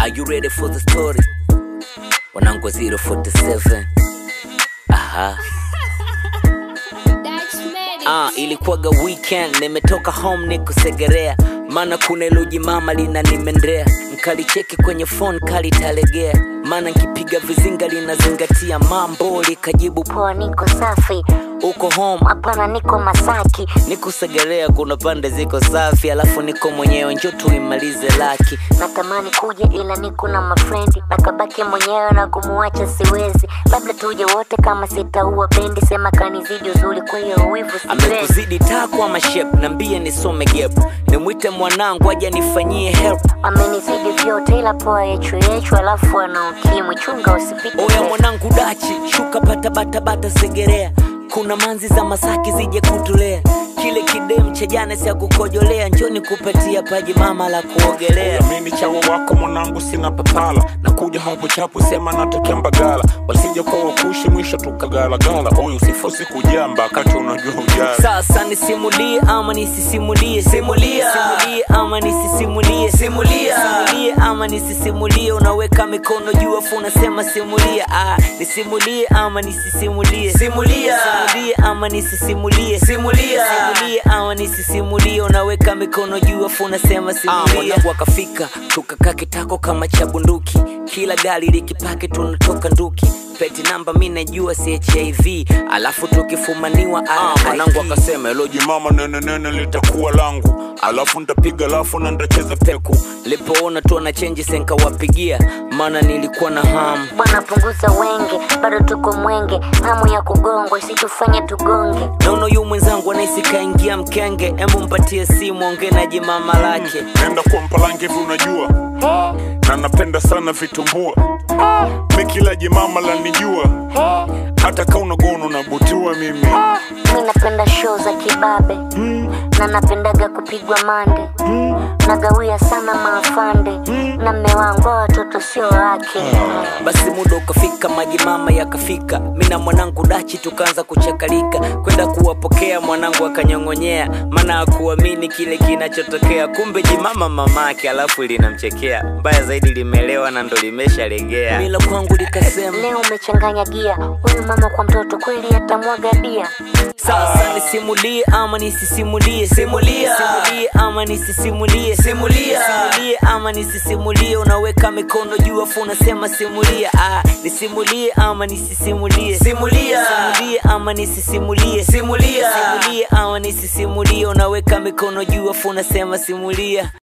Are you ready for the story? Wanangu 047. Aha. Ilikuwaga weekend, nimetoka home niko Segerea. Mana kuna luji mama lina nimendrea. Nkalicheki kwenye phone kali talegea. Mana nkipiga vizinga lina zingatia mambo. Likajibu poa niko safi. Uko home? Hapana niko Masaki. Niko Segerea kuna pande ziko safi. Alafu niko mwenyewe njoo tuimalize laki. Natamani kuja ila niko na mafrendi. Nakabaki mwenyewe na kumuacha siwezi. Labda tuje wote kama sitaua bendi. Sema kanizidi uzuri kwa hiyo uwivu siwezi. Amekuzidi takwa mashep, nambie nisome gap. Nimwite mwanangu aje nifanyie help. Amenizidi vyote ila poa yechu alafu ana ukimwi chunga usipite. Oya mwanangu Dachi, shuka bata Segerea. Kuna manzi za Masaki zije kutulea. Kile kidem cha jana si ya kukojolea. Njoni kupatia paji mama la kuogelea. Mimi chawa wako mwanangu sina papala. Nakuja hapo chapu sema natokea Mbagala. Wasije kwa wakushi mwisho tukagala. Oyo usifosi kujamba kati unajua ujala. Sasa nisimulie ama nisisimulie. Simulia ama nisisimulie. Simulia ama nisisimulie. Unaweka mikono juu afu unasema simulia. Nisimulie ama nisisimulie. Simulia ama nisisimulie. Simulia ama nisisimulie. Unaweka mikono juu afu unasema simulia. Mwanangu akafika tukakaa kitako kama cha bunduki. Kila gari likipaki tunatoka nduki. Peti namba mimi najua si HIV. Alafu tukifumaniwa mwanangu akasema eloji mama nene litakuwa langu. Alafu nitapiga alafu na ndacheza peku. Lipoona tu ana change senka wapigia. Mana nilikuwa na hamu. Bwana punguza wenge, bado tuko mwenge. Hamu ya kugongwa isitufanye tugonge. Naona yu mwenzangu anaisi kaingia mkenge. Embu mpatie simu ongea na jimama lake. Nenda kwa Mpalange hivi unajua. Na napenda sana vitumbua. Mikila jimama la nijua. Hata kama unagono na butua mimi. Mimi napenda show za kibabe. Na napendaga kupigwa mande. Nagawia sana maafande. Na mme wangu watoto sio wake. Basi muda ukafika maji mama yakafika. Mimi na mwanangu Dachi tukaanza kuchakalika. Kwenda kuwapokea mwanangu akanyongonyea. Maana hakuamini kile kinachotokea. Kumbe jimama mamake alafu linamchekea. Mbaya zaidi limelewa na ndo limeshalegea. Mila kwangu likasema leo umechanganya gia. Huyu mama kwa mtoto kweli atamwaga bia. Sasa nisimulie ama nisisimulie. Simulia ama nisisimulie. Simulia ama nisisimulie. Unaweka mikono juu afu unasema simulia. Nisimulie ama nisisimulie. Simulia ama nisisimulie. Simulia ama nisisimulie. Unaweka mikono juu afu unasema simulia.